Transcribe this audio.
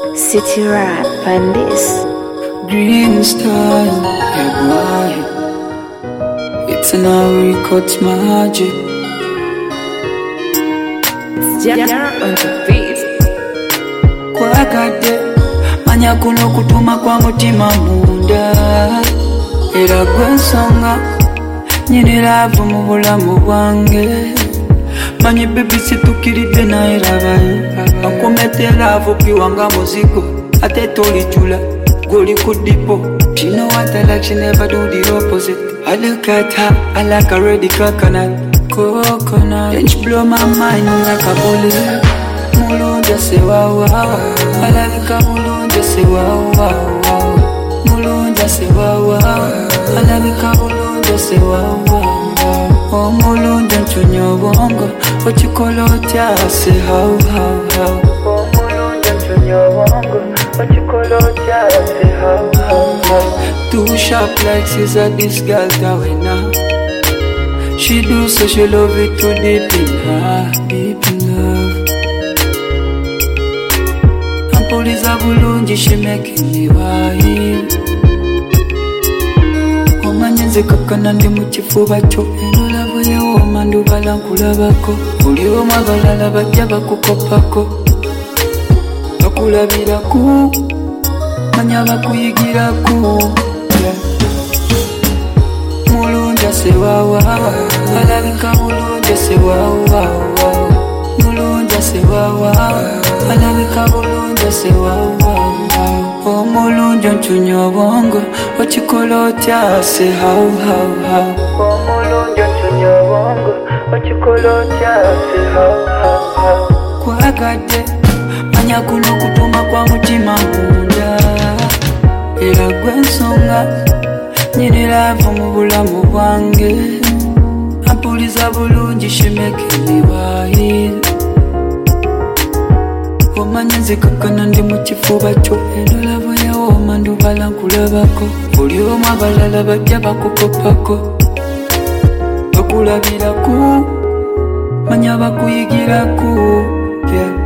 City rap and this Green style, yeah boy. It's an records magic. Jara on the beat. Kwakadde manya kuno kutuma kwa mutima munda era gwensonga nyine laavu mu bulamu bwange manyi baby situkiridde naye labayo akumete laavu piwanga muzigo ate tolijula goli ku dipo. She know what I like, she never do the opposite. I look at her, I like a ready coconut. And she blow my mind like a bullet. Mulunja say wow wow, I like a mulunja say wow wow wow. Mulunja say wow wow, I like a mulunja say wow wow wow. Oh mulunja nchunyo bongo, what you call out ya say how how how. Oh mulunja nchunyo bongo, what you call out ya say how how how. Too sharp like Caesar, this girl tawena. She do so she love it too deep in her, deep in love. Ampuliza bulungi, she making me wild. Omanyenze kakana ndi mu kifuba kyo, eno lavo yewooma ndubala nkulabako. Buli omu abalala bajja bakukopako, bakulabiraku, manya bakuyigiraku. Mulunja se wawa, alabika mulunja se wawa. Mulunja se wawa, alabika mulunja se wawa. Oh mulunja nchunyo bongo, ochikola otya se how how how. Oh mulunja nchunyo bongo, ochikola otya se how how how. Kwakadde manya kuno kutuma kwa mutima munda era gwensonga nyine laavu mu bulamu bwange. Ampuliza bulungi, she making me wild. Omanya nze kakana ndi mu kifuba kyo, eno lavo yewooma ndubala nkulabako. Buli omu abalala bajja bakukopako, bakulabiraku, manya bakuyigiraku. Yeah.